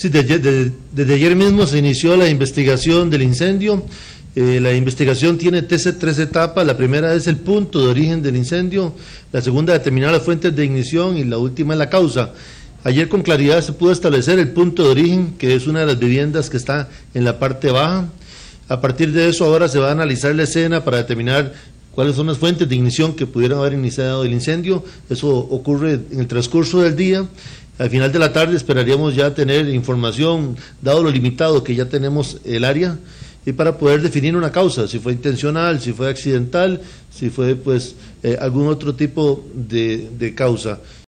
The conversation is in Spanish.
Sí, desde ayer mismo se inició la investigación del incendio. La investigación tiene tres etapas. La primera es el punto de origen del incendio, la segunda determinar las fuentes de ignición y la última es la causa. Ayer con claridad se pudo establecer el punto de origen, que es una de las viviendas que está en la parte baja. A partir de eso ahora se va a analizar la escena para determinar cuáles son las fuentes de ignición que pudieran haber iniciado el incendio. Eso ocurre en el transcurso del día. Al final de la tarde esperaríamos ya tener información, dado lo limitado que ya tenemos el área, y para poder definir una causa, si fue intencional, si fue accidental, si fue algún otro tipo de causa.